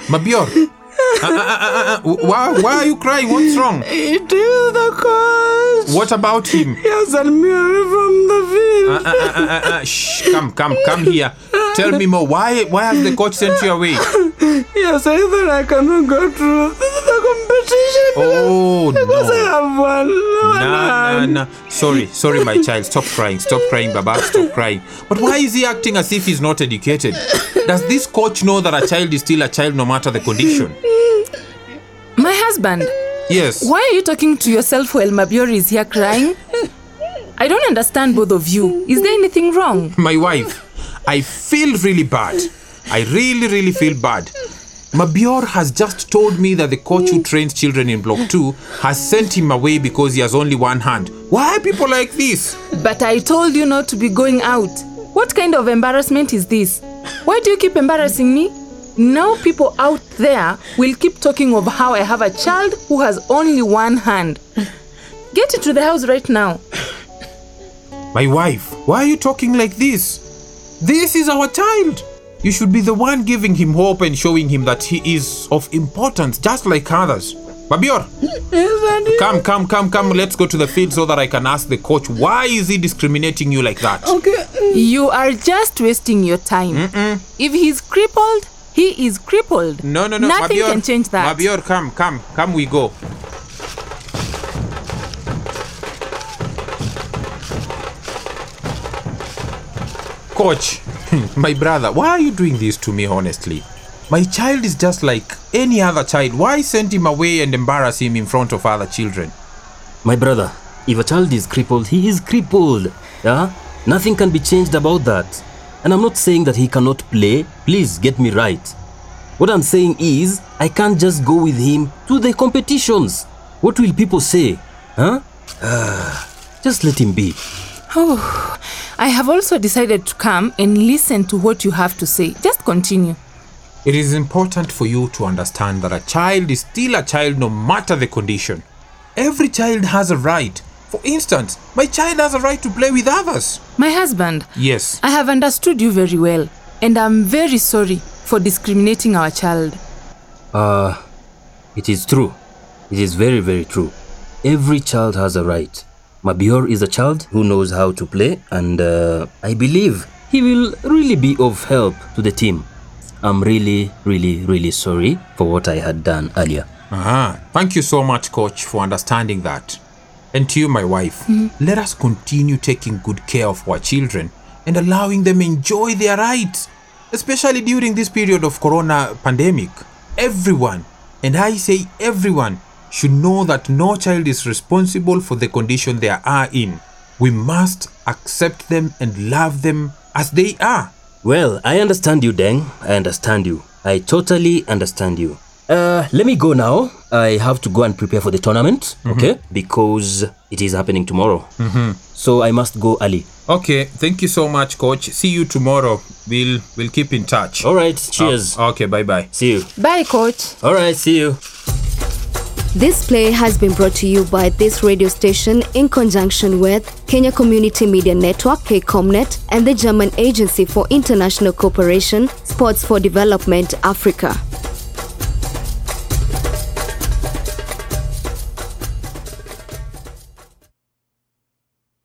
Mabior. Why are you crying? What's wrong? It is the coach. What about him? He has sent me away from the field. Shh, come here. Tell me more. Why has the coach sent you away? He has said that I cannot go through the competition. Oh, because no. I have one. Nah. Sorry, my child. Stop crying, Baba. Stop crying. But why is he acting as if he's not educated? Does this coach know that a child is still a child no matter the condition? My husband. Yes. Why are you talking to yourself while Mabior is here crying? I don't understand both of you. Is there anything wrong? My wife, I feel really bad. I really feel bad. Mabior has just told me that the coach who trains children in Block 2 has sent him away because he has only one hand. Why are people like this? But I told you not to be going out. What kind of embarrassment is this? Why do you keep embarrassing me? Now people out there will keep talking of how I have a child who has only one hand. Get into the house right now. My wife, why are you talking like this? This is our child. You should be the one giving him hope and showing him that he is of importance, just like others. Mabior, come. Let's go to the field so that I can ask the coach why is he discriminating you like that. Okay. You are just wasting your time. If he's crippled, he is crippled. No. Nothing Mabior, can change that. Mabior, come, we go. Coach, my brother, why are you doing this to me honestly? My child is just like any other child. Why send him away and embarrass him in front of other children? My brother, if a child is crippled, he is crippled. Yeah? Nothing can be changed about that. And I'm not saying that he cannot play. Please get me right. What I'm saying is, I can't just go with him to the competitions. What will people say? Huh? Just let him be. Oh, I have also decided to come and listen to what you have to say. Just continue. It is important for you to understand that a child is still a child no matter the condition. Every child has a right. For instance, my child has a right to play with others. My husband. Yes. I have understood you very well, and I'm very sorry for discriminating our child. It is true. It is very, very true. Every child has a right. Mabior is a child who knows how to play, and I believe he will really be of help to the team. I'm really sorry for what I had done earlier. Thank you so much, Coach, for understanding that. And to you, my wife, let us continue taking good care of our children and allowing them enjoy their rights, especially during this period of corona pandemic. Everyone, and I say everyone, should know that no child is responsible for the condition they are in. We must accept them and love them as they are. Well, I understand you, Deng. I understand you. I totally understand you. Let me go now. I have to go and prepare for the tournament, okay? Because it is happening tomorrow. So I must go early. Okay, thank you so much, Coach. See you tomorrow. We'll keep in touch. All right, cheers. Okay, bye-bye. See you. Bye, Coach. All right, see you. This play has been brought to you by this radio station in conjunction with Kenya Community Media Network, KCOMNET, and the German Agency for International Cooperation, Sports for Development, Africa.